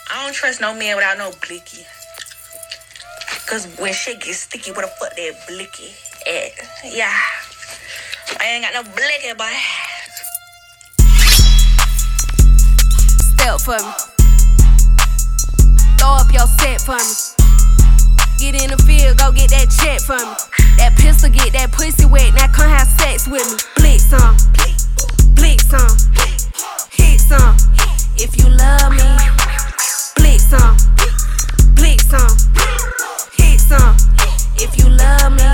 I don't trust no man without no blicky. Cause when shit gets sticky, where the fuck that blicky at? Yeah. I ain't got no blicky, boy. Step for me. Throw up your set for me. Get in the field, go get that check for me. That pistol get that pussy wet, now come have sex with me. Blick some, blick some, hit some. If you love me, blick some, blick some, hit some. If you love me.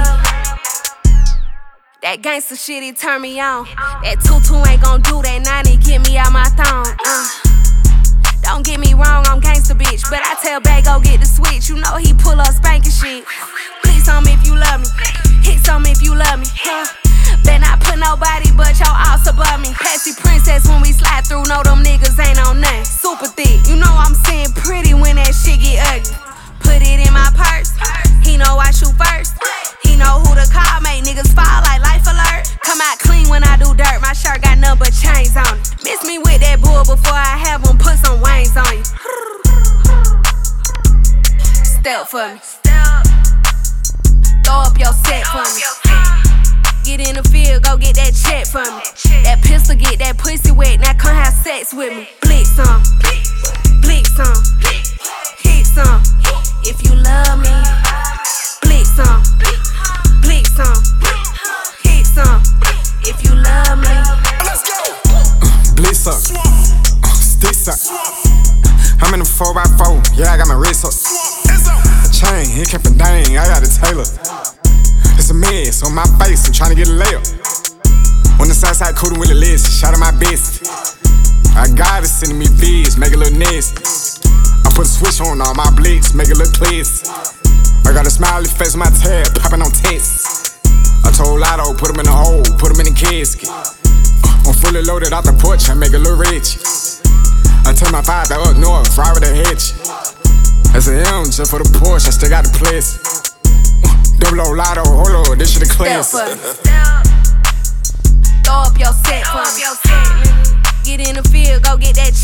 That gangsta shit, it turn me on. That tutu ain't gon' do that 90, get me out my thong. Don't get me wrong, I'm gangsta bitch, but I tell Bay go get the switch. You know he pull up spanking shit. Please some if you love me, hit some if you love me. Bet not put nobody but your ass above me. Patsy Princess when we slide through, know them niggas ain't on nothing. Super thick, you know I'm seeing pretty when that shit get ugly. Put it in my purse, he know I shoot first. He know who to call, make niggas fall like life alert. Come out clean when I do dirt, my shirt got nothing but chains on it. Miss me with that bull before I have him put some wings on you. Step for me. Throw up your set for me. Get in the field, go get that check for me. That pistol get that pussy wet, now come have sex with me. Blick some, blick some, hit some. If you love me, blick some, blick some, hit some. If you love me, let's go. Bliss up, sticks up. I'm in the 4x4, yeah, I got my wrist up. A chain, it came from Dang, I got a Taylor. It's a mess on my face, I'm tryna get a layup. On the side side, coolin' with the list, shout out my best. I got it, sending me vids, make a little nest. I put a switch on all my blicks, make it look clear. I got a smiley face on my tab, popping on tests. I told Lotto, put him in the hole, put him in the casket. I'm fully loaded out the porch, I make it look rich. I turn my vibe back up north, right with the hedge. That's an M just for the Porsche, I still got the place. Double O Lotto, hold on, this shit a class. Throw up your set for me. Get in the field, go get that